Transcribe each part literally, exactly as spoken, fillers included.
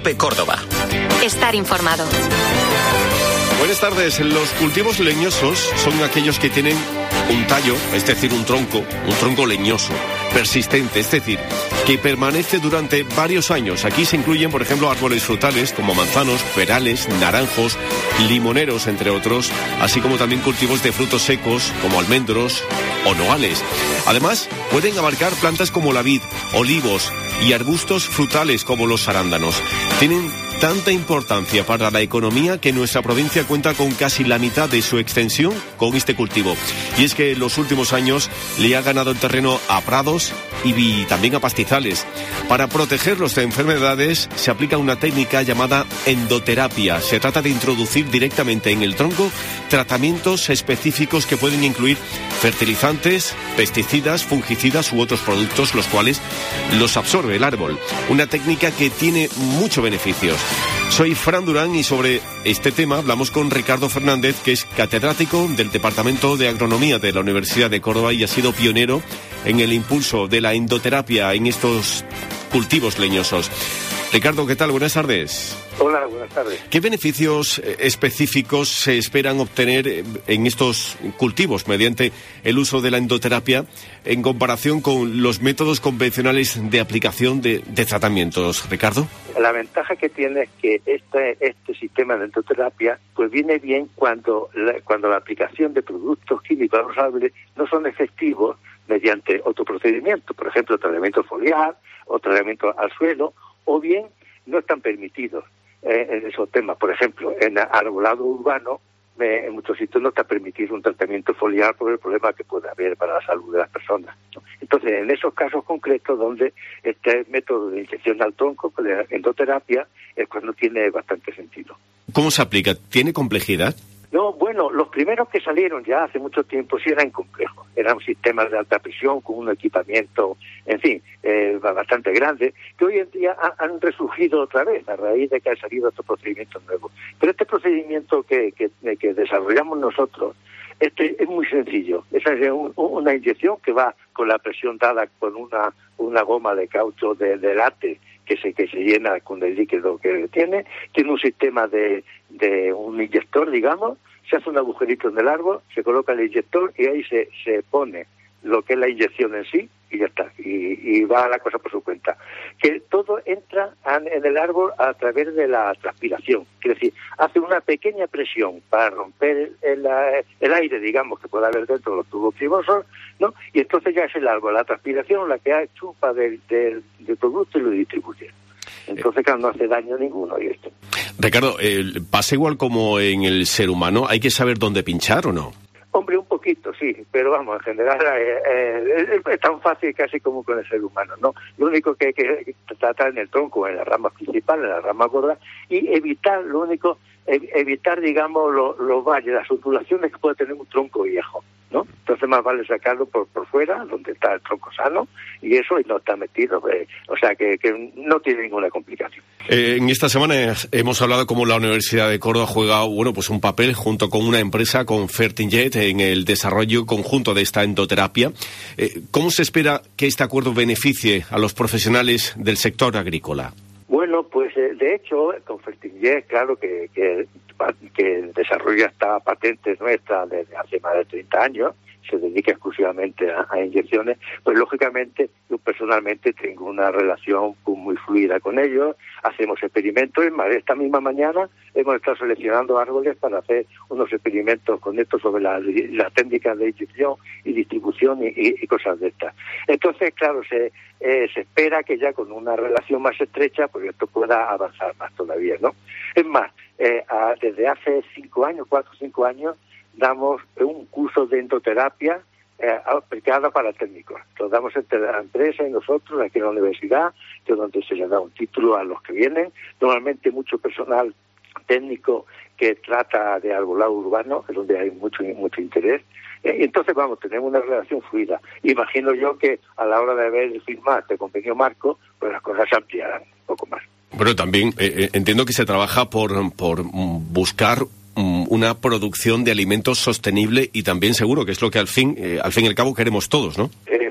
COPE Córdoba. Estar informado. Buenas tardes. Los cultivos leñosos son aquellos que tienen un tallo, es decir, un tronco, un tronco leñoso, persistente, es decir, que permanece durante varios años. Aquí se incluyen, por ejemplo, árboles frutales como manzanos, perales, naranjos, limoneros, entre otros, así como también cultivos de frutos secos como almendros o nogales. Además, pueden abarcar plantas como la vid, olivos y arbustos frutales como los arándanos. Tienen tanta importancia para la economía que nuestra provincia cuenta con casi la mitad de su extensión con este cultivo. Y es que en los últimos años le ha ganado el terreno a prados y también a pastizales. Para protegerlos de enfermedades se aplica una técnica llamada endoterapia. Se trata de introducir directamente en el tronco tratamientos específicos que pueden incluir fertilizantes, pesticidas, fungicidas u otros productos, los cuales los absorbe el árbol. Una técnica que tiene muchos beneficios. Soy Fran Durán y sobre este tema hablamos con Ricardo Fernández, que es catedrático del Departamento de Agronomía de la Universidad de Córdoba y ha sido pionero en el impulso de la endoterapia en estos cultivos leñosos. Ricardo, ¿qué tal? Buenas tardes. Hola, buenas tardes. ¿Qué beneficios específicos se esperan obtener en estos cultivos mediante el uso de la endoterapia en comparación con los métodos convencionales de aplicación de, de tratamientos, Ricardo? La ventaja que tiene es que este, este sistema de endoterapia pues viene bien cuando la, cuando la aplicación de productos químicos a los árboles no son efectivos mediante otro procedimiento, por ejemplo, tratamiento foliar o tratamiento al suelo, o bien no están permitidos eh, en esos temas. Por ejemplo, en arbolado urbano, eh, en muchos sitios no está permitido un tratamiento foliar por el problema que puede haber para la salud de las personas, ¿no? Entonces, en esos casos concretos donde este método de inyección al tronco, con la endoterapia, es cuando tiene bastante sentido. ¿Cómo se aplica? ¿Tiene complejidad? No, bueno, los primeros que salieron ya hace mucho tiempo sí eran complejos. Eran sistemas de alta presión con un equipamiento, en fin, eh, bastante grande, que hoy en día ha, han resurgido otra vez a raíz de que han salido estos procedimientos nuevos. Pero este procedimiento que, que, que desarrollamos nosotros, este es muy sencillo. Esa es un, una inyección que va con la presión dada con una, una goma de caucho de, de látex, que se que se llena con el líquido que tiene, tiene un sistema de, de un inyector, digamos, se hace un agujerito en el árbol, se coloca el inyector y ahí se, se pone lo que es la inyección en sí y ya está, y, y va la cosa por su cuenta. Que todo entra en el árbol a través de la transpiración, quiere decir, hace una pequeña presión para romper el, el, el aire, digamos, que pueda haber dentro de los tubos fibrosos, ¿no? Y entonces ya es el árbol, la transpiración, la que chupa del, del, del producto y lo distribuye. Entonces, claro, no hace daño ninguno y esto. Ricardo, eh, ¿pasa igual como en el ser humano? ¿Hay que saber dónde pinchar o no? Hombre, un poquito, sí, pero vamos, en general eh, eh, es tan fácil casi como con el ser humano, ¿no? Lo único que hay que tratar en el tronco, en las ramas principales, en las ramas gordas, y evitar, lo único, evitar, digamos, los, los valles, las ondulaciones que puede tener un tronco viejo, ¿no? Entonces más vale sacarlo por, por fuera, donde está el tronco sano, y eso y no está metido, eh, o sea que, que no tiene ninguna complicación. Eh, en esta semana hemos hablado cómo la Universidad de Córdoba juega, bueno, pues un papel junto con una empresa, con Fertinjet, en el desarrollo conjunto de esta endoterapia. Eh, ¿Cómo se espera que este acuerdo beneficie a los profesionales del sector agrícola? Bueno, pues eh, de hecho, con Fertinjet, claro que, que, que desarrolla esta patente nuestra desde hace más de treinta años, se dedica exclusivamente a, a inyecciones, pues lógicamente yo personalmente tengo una relación muy fluida con ellos, hacemos experimentos, es más, esta misma mañana hemos estado seleccionando árboles para hacer unos experimentos con esto sobre las la técnicas de inyección y distribución y, y, y cosas de estas. Entonces, claro, se, eh, se espera que ya con una relación más estrecha, pues esto pueda avanzar más todavía, ¿no? Es más, eh, a, desde hace cinco años, cuatro o cinco años, damos un curso de endoterapia eh, aplicada para técnicos. Lo damos entre la empresa y nosotros aquí en la universidad, que es donde se les da un título a los que vienen. Normalmente mucho personal técnico que trata de arbolado urbano, es donde hay mucho mucho interés. Eh, y entonces, vamos, tenemos una relación fluida. Imagino yo que a la hora de ver firmar este convenio marco, pues las cosas se ampliarán un poco más. Bueno, también eh, entiendo que se trabaja por, por buscar una producción de alimentos sostenible y también seguro, que es lo que al fin eh, al fin y al cabo queremos todos, ¿no? Efectivamente.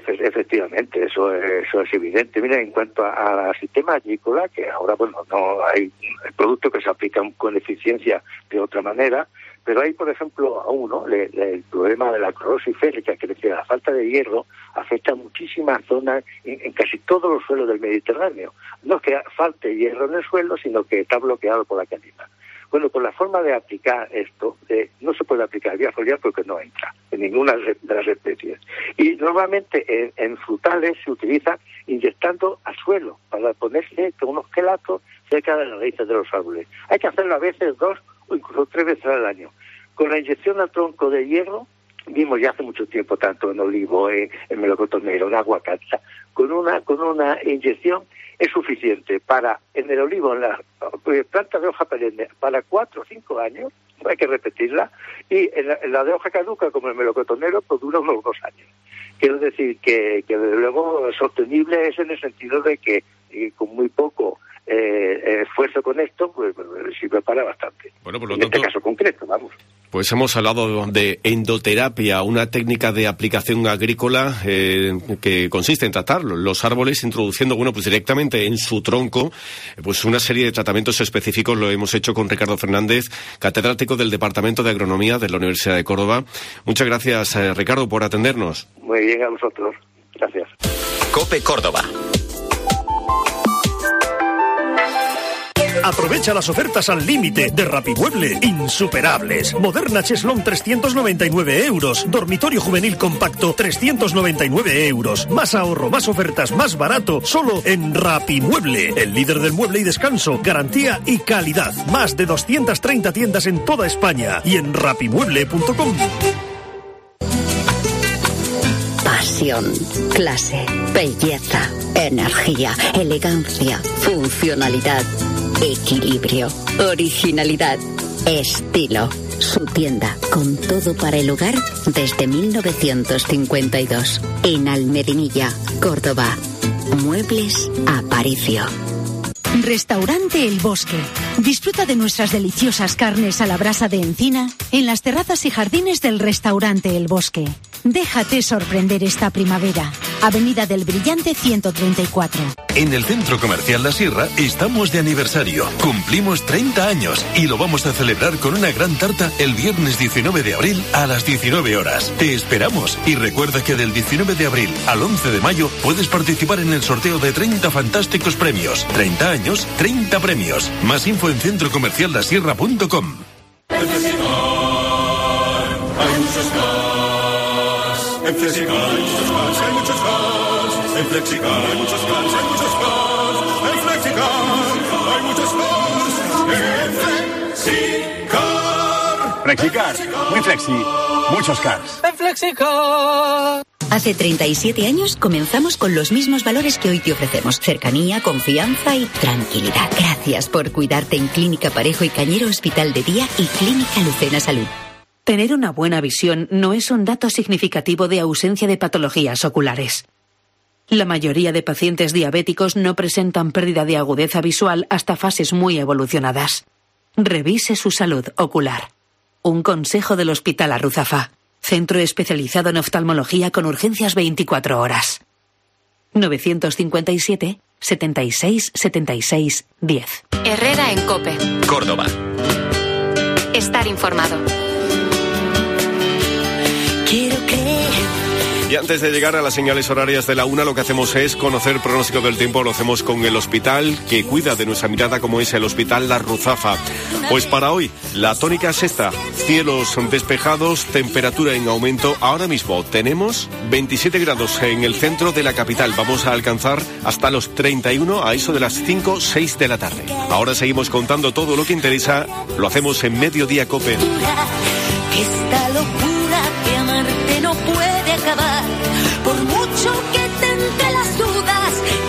Efectivamente, eso es, eso es evidente. Mira, en cuanto al sistema agrícola, que ahora, bueno, no hay productos que se aplican con eficiencia de otra manera, pero hay, por ejemplo, aún, ¿no? Le, le, el problema de la clorosis férrica, que es decir, la falta de hierro, afecta a muchísimas zonas en, en casi todos los suelos del Mediterráneo. No es que falte hierro en el suelo, sino que está bloqueado por la calima. Bueno, pues la forma de aplicar esto, eh, no se puede aplicar vía foliar porque no entra en ninguna de las especies. Y normalmente en, en frutales se utiliza inyectando al suelo para ponerse con unos quelatos cerca de las raíces de los árboles. Hay que hacerlo a veces dos o incluso tres veces al año. Con la inyección al tronco de hierro, vimos ya hace mucho tiempo, tanto en olivo, en, en melocotonero, en aguacate, con una, con una inyección es suficiente para, en el olivo, en la planta de hoja perenne, para cuatro o cinco años, no hay que repetirla, y en la, en la de hoja caduca, como el melocotonero, pues dura unos dos años. Quiero decir que, que desde luego, sostenible es en el sentido de que eh, con muy poco eh, esfuerzo con esto, pues, pues sirve para bastante. Bueno, por lo en tanto, este caso concreto, vamos. Pues hemos hablado de endoterapia, una técnica de aplicación agrícola eh, que consiste en tratar los árboles introduciendo, bueno, pues directamente en su tronco, pues una serie de tratamientos específicos. Lo hemos hecho con Ricardo Fernández, catedrático del Departamento de Agronomía de la Universidad de Córdoba. Muchas gracias, eh, Ricardo, por atendernos. Muy bien, a vosotros. Gracias. COPE Córdoba. Aprovecha las ofertas al límite de Rapimueble. Insuperables. Moderna Cheslón trescientos noventa y nueve euros. Dormitorio juvenil compacto trescientos noventa y nueve euros. Más ahorro, más ofertas, más barato. Solo en Rapimueble. El líder del mueble y descanso. Garantía y calidad. Más de doscientas treinta tiendas en toda España. Y en rapimueble punto com. Pasión, clase, belleza, energía, elegancia, funcionalidad, equilibrio, originalidad, estilo. Su tienda con todo para el hogar desde mil novecientos cincuenta y dos. En Almedinilla, Córdoba. Muebles Aparicio. Restaurante El Bosque. Disfruta de nuestras deliciosas carnes a la brasa de encina en las terrazas y jardines del Restaurante El Bosque. Déjate sorprender esta primavera. Avenida del Brillante ciento treinta y cuatro. En el Centro Comercial La Sierra estamos de aniversario. Cumplimos treinta años y lo vamos a celebrar con una gran tarta el viernes diecinueve de abril a las diecinueve horas. Te esperamos y recuerda que del diecinueve de abril al once de mayo puedes participar en el sorteo de treinta fantásticos premios. treinta años, treinta premios. Más info en centro comercial la sierra punto com. En Flexicar hay muchos cars. En Flexicar hay muchos cars, hay muchos cars. En Flexicar hay muchos cars, hay muchos cars. En Flexicar hay muchos cars. En Flexicar. Flexicar, muy flexi, muchos cars. En Flexicar. Hace treinta y siete años comenzamos con los mismos valores que hoy te ofrecemos. Cercanía, confianza y tranquilidad. Gracias por cuidarte en Clínica Parejo y Cañero Hospital de Día y Clínica Lucena Salud. Tener una buena visión no es un dato significativo de ausencia de patologías oculares. La mayoría de pacientes diabéticos no presentan pérdida de agudeza visual hasta fases muy evolucionadas. Revise su salud ocular. Un consejo del Hospital Arruzafa. Centro especializado en oftalmología con urgencias veinticuatro horas. novecientos cincuenta y siete, setenta y seis, setenta y seis, diez. Herrera en COPE. Córdoba. Estar informado. Quiero creer. Y antes de llegar a las señales horarias de la una, lo que hacemos es conocer el pronóstico del tiempo. Lo hacemos con el hospital que cuida de nuestra mirada, como es el Hospital La Ruzafa. Pues para hoy, la tónica es esta: cielos despejados, temperatura en aumento. Ahora mismo tenemos veintisiete grados en el centro de la capital. Vamos a alcanzar hasta los treinta y uno a eso de las cinco o seis de la tarde. Ahora seguimos contando todo lo que interesa. Lo hacemos en Mediodía COPE. Esta locura que amarte no puede acabar, por mucho que tente las dudas,